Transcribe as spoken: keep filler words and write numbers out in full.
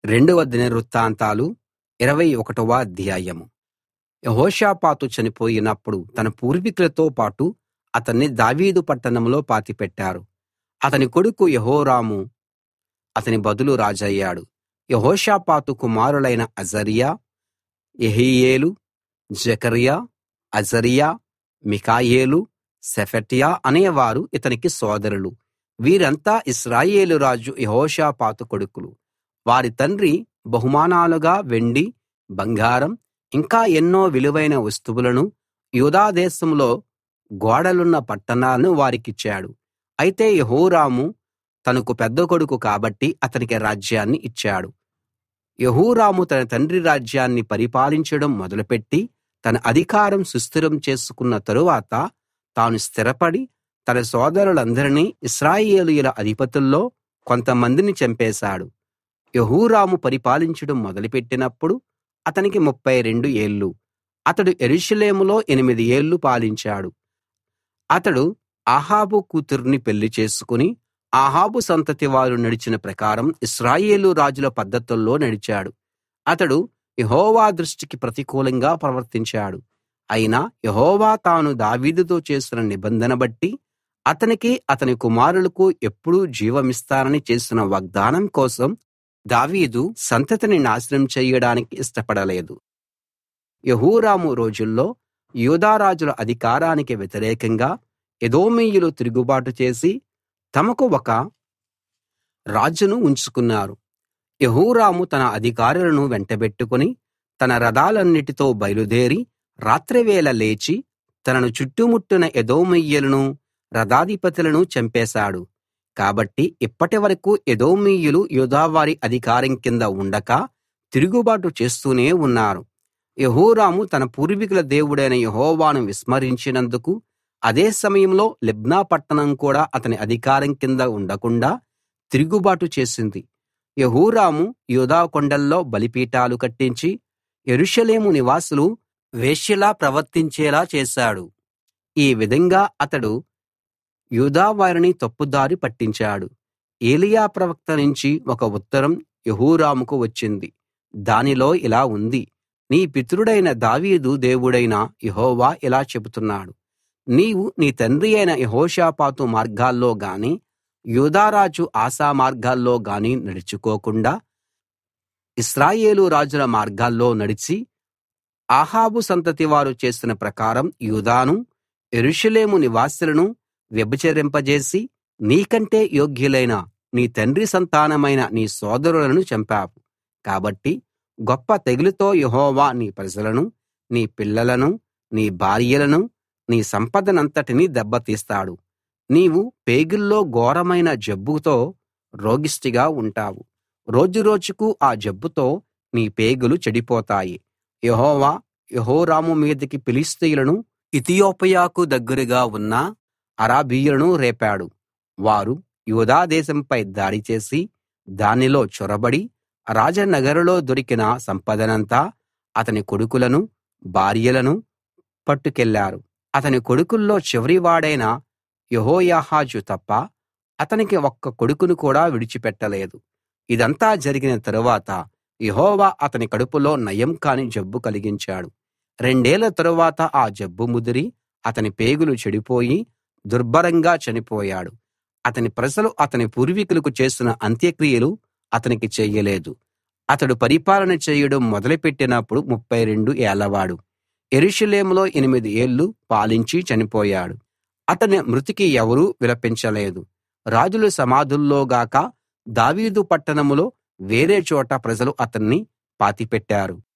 రెండవ దినవృత్తాంతాలు ఇరవై ఒకటవ అధ్యాయం. యెహోషాపాతు చనిపోయినప్పుడు తన పూర్వీకులతో పాటు అతన్ని దావీదు పట్టణంలో పాతిపెట్టారు. అతని కొడుకు యెహోరాము అతని బదులు రాజయ్యాడు. యెహోషాపాతు కుమారులైన అజర్యా, యెహీయేలు, జెకర్యా, అజర్యా, మికాయేలు, షెఫట్య అనేవారు ఇతనికి సోదరులు. వీరంతా ఇశ్రాయేలు రాజు యెహోషాపాతు కొడుకులు. వారి తండ్రి బహుమానాలుగా వెండి, బంగారం, ఇంకా ఎన్నో విలువైన వస్తువులను, యూదా దేశంలో గోడలున్న పట్టణాలను వారికిచ్చాడు. అయితే యెహోరాము తనకు పెద్ద కొడుకు కాబట్టి అతనికి రాజ్యాన్ని ఇచ్చాడు. యెహోరాము తన తండ్రి రాజ్యాన్ని పరిపాలించడం మొదలుపెట్టి తన అధికారం సుస్థిరం చేసుకున్న తరువాత తాను స్థిరపడి తన సోదరులందరినీ ఇశ్రాయేలీయుల అధిపతుల్లో కొంతమందిని చంపేశాడు. యెహోరాము పరిపాలించడం మొదలుపెట్టినప్పుడు అతనికి ముప్ఫై రెండు ఏళ్ళు. అతడు యెరూషలేములో ఎనిమిది ఏళ్ళు పాలించాడు. అతడు అహాబు కూతుర్ని పెళ్లి చేసుకుని అహాబు సంతతి వారు నడిచిన ప్రకారం ఇశ్రాయేలు రాజుల పద్ధతుల్లో నడిచాడు. అతడు యెహోవా దృష్టికి ప్రతికూలంగా ప్రవర్తించాడు. అయినా యెహోవా తాను దావీదుతో చేసిన నిబంధన బట్టి అతనికి అతని కుమారులకు ఎప్పుడూ జీవమిస్తానని చేసిన వాగ్దానం కోసం దావీదు సంతతిని నాశనం చెయ్యడానికి ఇష్టపడలేదు. యెహోరాము రోజుల్లో యూదా రాజుల అధికారానికి వ్యతిరేకంగా ఎదోమీయులు తిరుగుబాటు చేసి తమకు ఒక రాజును ఉంచుకున్నారు. యెహోరాము తన అధికారులను వెంటబెట్టుకుని తన రథాలన్నిటితో బయలుదేరి రాత్రివేళ లేచి తనను చుట్టుముట్టిన ఎదోమీయులను, రథాధిపతులను చంపేశాడు. కాబట్టి ఇప్పటివరకూ ఎదోమీయులు యూదావారి అధికారం కింద ఉండక తిరుగుబాటు చేస్తూనే ఉన్నారు. యెహోరాము తన పూర్వీకుల దేవుడైన యెహోవాను విస్మరించినందుకు అదే సమయంలో లిబ్నా పట్టణం కూడా అతని అధికారం కింద ఉండకుండా తిరుగుబాటు చేసింది. యెహోరాము యూదా కొండల్లో బలిపీఠాలు కట్టించి యెరూషలేము నివాసులు వేశ్యలా ప్రవర్తించేలా చేశాడు. ఈ విధంగా అతడు యూదా వారిని తప్పుదారి పట్టించాడు. ఏలీయా ప్రవక్త నుంచి ఒక ఉత్తరం యెహోరాముకు వచ్చింది. దానిలో ఇలా ఉంది: నీ పితరుడైన దావీదు దేవుడైన యెహోవా ఇలా చెబుతున్నాడు, నీవు నీ తండ్రి అయిన యెహోషాపాతు మార్గాల్లో గానీ యూదా రాజు ఆసా మార్గాల్లో గానీ నడుచుకోకుండా ఇశ్రాయేలు రాజుల మార్గాల్లో నడిచి అహాబు సంతతి వారు చేసిన ప్రకారం యూదాను, యెరూషలేము నివాసులను వ్యభిచరింపజేసి నీకంటే యోగ్యులైన నీ తండ్రి సంతానమైన నీ సోదరులను చంపావు. కాబట్టి గొప్ప తెగులుతో యెహోవా నీ ప్రజలను, నీ పిల్లలను, నీ భార్యలను, నీ సంపదనంతటినీ దెబ్బతీస్తాడు. నీవు పేగుల్లో ఘోరమైన జబ్బుతో రోగిష్టిగా ఉంటావు. రోజురోజుకు ఆ జబ్బుతో నీ పేగులు చెడిపోతాయి. యెహోవా యెహోరాము మీదికి ఫిలిష్తీయులను, ఇతియోపియాకు దగ్గరగా ఉన్న అరబీయులను రేపాడు. వారు యూదా దేశంపై దాడి చేసి దానిలో చొరబడి రాజనగరులో దొరికిన సంపదనంతా, అతని కొడుకులను, భార్యలను పట్టుకెళ్లారు. అతని కొడుకుల్లో చివరివాడైన యెహోయాహాజు తప్ప అతనికి ఒక్క కొడుకును కూడా విడిచిపెట్టలేదు. ఇదంతా జరిగిన తరువాత యెహోవా అతని కడుపులో నయం కాని జబ్బు కలిగించాడు. రెండేళ్ల తరువాత ఆ జబ్బు ముదిరి అతని పేగులు చెడిపోయి దుర్భరంగా చనిపోయాడు. అతని ప్రజలు అతని పూర్వీకులకు చేసిన అంత్యక్రియలు అతనికి చెయ్యలేదు. అతడు పరిపాలన చేయడం మొదలుపెట్టినప్పుడు ముప్ఫై రెండు ఏళ్లవాడు. యెరూషలేములో ఎనిమిది ఏళ్ళు పాలించి చనిపోయాడు. అతని మృతికి ఎవరూ విలపించలేదు. రాజుల సమాధుల్లో గాక దావీదు పట్టణంలో వేరే చోట ప్రజలు అతన్ని పాతిపెట్టారు.